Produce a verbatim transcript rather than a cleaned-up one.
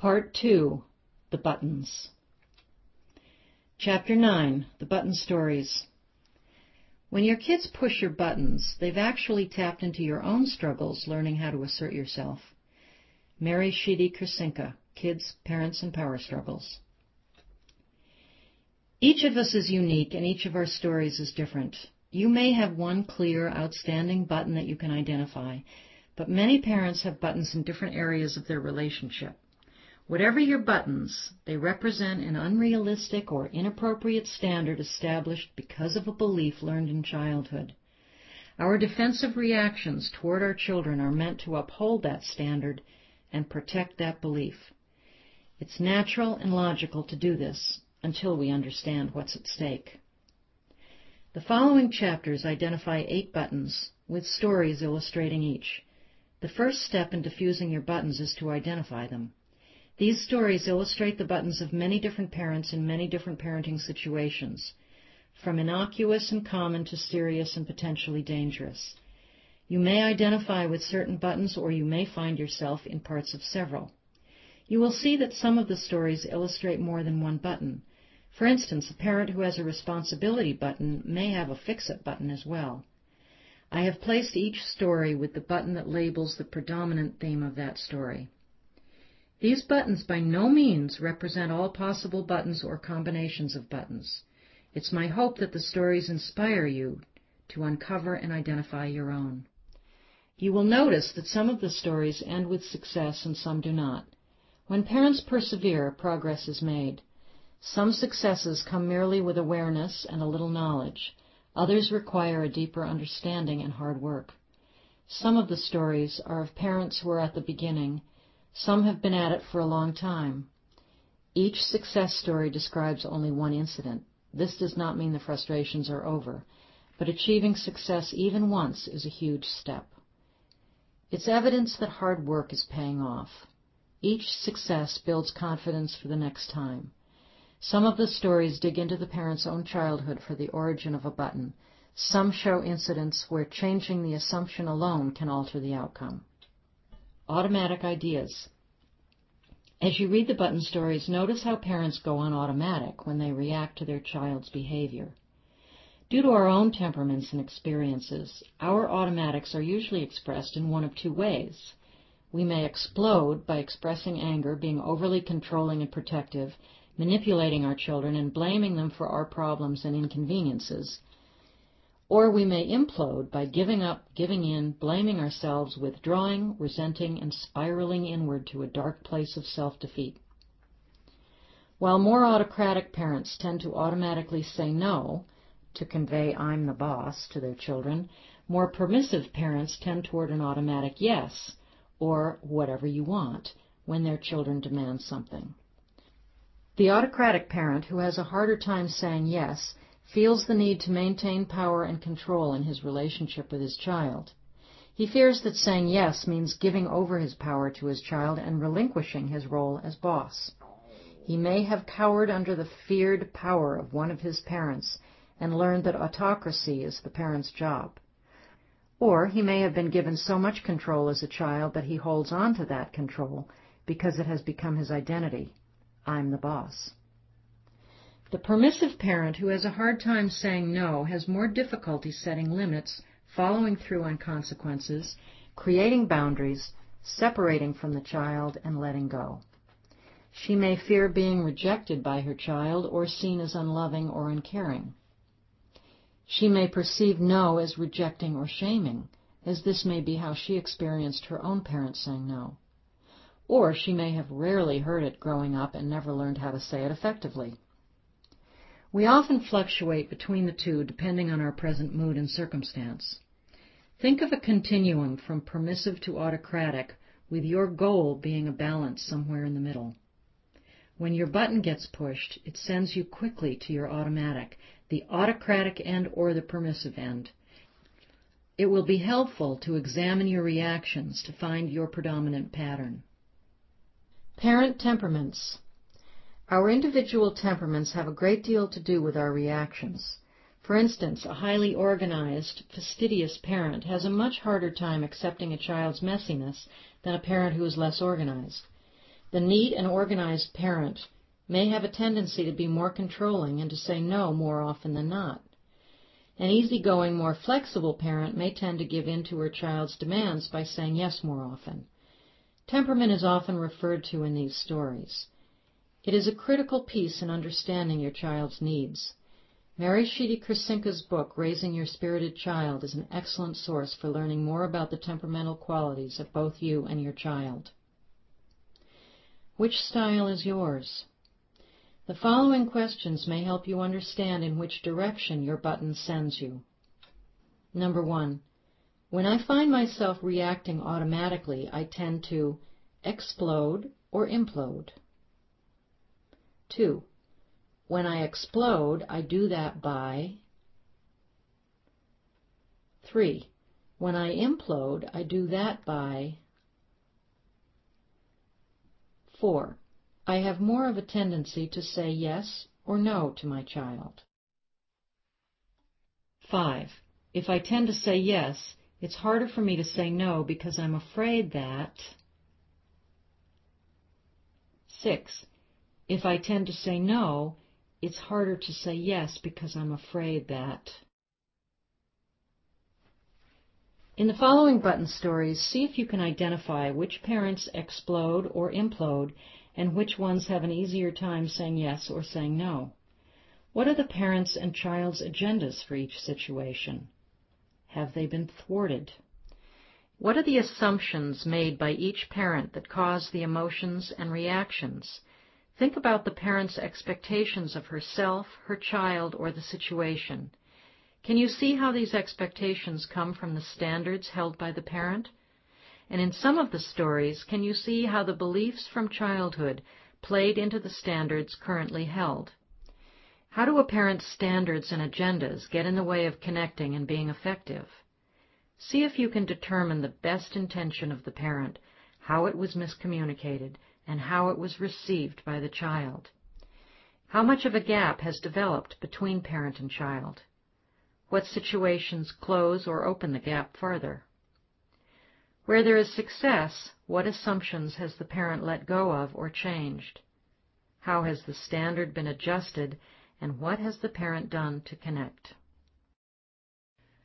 Part two, The Buttons. Chapter nine, The Button Stories. When your kids push your buttons, they've actually tapped into your own struggles learning how to assert yourself. Mary Sheedy Krasinka, Kids, Parents, and Power Struggles. Each of us is unique, and each of our stories is different. You may have one clear, outstanding button that you can identify, but many parents have buttons in different areas of their relationship. Whatever your buttons, they represent an unrealistic or inappropriate standard established because of a belief learned in childhood. Our defensive reactions toward our children are meant to uphold that standard and protect that belief. It's natural and logical to do this until we understand what's at stake. The following chapters identify eight buttons with stories illustrating each. The first step in diffusing your buttons is to identify them. These stories illustrate the buttons of many different parents in many different parenting situations, from innocuous and common to serious and potentially dangerous. You may identify with certain buttons, or you may find yourself in parts of several. You will see that some of the stories illustrate more than one button. For instance, a parent who has a responsibility button may have a fix-it button as well. I have placed each story with the button that labels the predominant theme of that story. These buttons by no means represent all possible buttons or combinations of buttons. It's my hope that the stories inspire you to uncover and identify your own. You will notice that some of the stories end with success and some do not. When parents persevere, progress is made. Some successes come merely with awareness and a little knowledge. Others require a deeper understanding and hard work. Some of the stories are of parents who are at the beginning. Some have been at it for a long time. Each success story describes only one incident. This does not mean the frustrations are over, but achieving success even once is a huge step. It's evidence that hard work is paying off. Each success builds confidence for the next time. Some of the stories dig into the parent's own childhood for the origin of a button. Some show incidents where changing the assumption alone can alter the outcome. Automatic ideas. As you read the button stories, notice how parents go on automatic when they react to their child's behavior. Due to our own temperaments and experiences, our automatics are usually expressed in one of two ways. We may explode by expressing anger, being overly controlling and protective, manipulating our children and blaming them for our problems and inconveniences. Or we may implode by giving up, giving in, blaming ourselves, withdrawing, resenting, and spiraling inward to a dark place of self-defeat. While more autocratic parents tend to automatically say no, to convey "I'm the boss" to their children, more permissive parents tend toward an automatic yes, or whatever you want, when their children demand something. The autocratic parent, who has a harder time saying yes, feels the need to maintain power and control in his relationship with his child. He fears that saying yes means giving over his power to his child and relinquishing his role as boss. He may have cowered under the feared power of one of his parents and learned that autocracy is the parent's job. Or he may have been given so much control as a child that he holds on to that control because it has become his identity. I'm the boss. The permissive parent who has a hard time saying no has more difficulty setting limits, following through on consequences, creating boundaries, separating from the child, and letting go. She may fear being rejected by her child or seen as unloving or uncaring. She may perceive no as rejecting or shaming, as this may be how she experienced her own parents saying no. Or she may have rarely heard it growing up and never learned how to say it effectively. We often fluctuate between the two depending on our present mood and circumstance. Think of a continuum from permissive to autocratic, with your goal being a balance somewhere in the middle. When your button gets pushed, it sends you quickly to your automatic, the autocratic end or the permissive end. It will be helpful to examine your reactions to find your predominant pattern. Parent temperaments. Our individual temperaments have a great deal to do with our reactions. For instance, a highly organized, fastidious parent has a much harder time accepting a child's messiness than a parent who is less organized. The neat and organized parent may have a tendency to be more controlling and to say no more often than not. An easygoing, more flexible parent may tend to give in to her child's demands by saying yes more often. Temperament is often referred to in these stories. It is a critical piece in understanding your child's needs. Mary Sheedy Krasinka's book, Raising Your Spirited Child, is an excellent source for learning more about the temperamental qualities of both you and your child. Which style is yours? The following questions may help you understand in which direction your button sends you. Number one, when I find myself reacting automatically, I tend to explode or implode. Two, when I explode, I do that by. Three, when I implode, I do that by. Four, I have more of a tendency to say yes or no to my child. Five, if I tend to say yes, it's harder for me to say no because I'm afraid that. Six, if I tend to say no, it's harder to say yes because I'm afraid that. In the following button stories, see if you can identify which parents explode or implode and which ones have an easier time saying yes or saying no. What are the parents' and child's agendas for each situation? Have they been thwarted? What are the assumptions made by each parent that cause the emotions and reactions? Think about the parent's expectations of herself, her child, or the situation. Can you see how these expectations come from the standards held by the parent? And in some of the stories, can you see how the beliefs from childhood played into the standards currently held? How do a parent's standards and agendas get in the way of connecting and being effective? See if you can determine the best intention of the parent, how it was miscommunicated, and how it was received by the child. How much of a gap has developed between parent and child? What situations close or open the gap farther? Where there is success, what assumptions has the parent let go of or changed? How has the standard been adjusted, and what has the parent done to connect?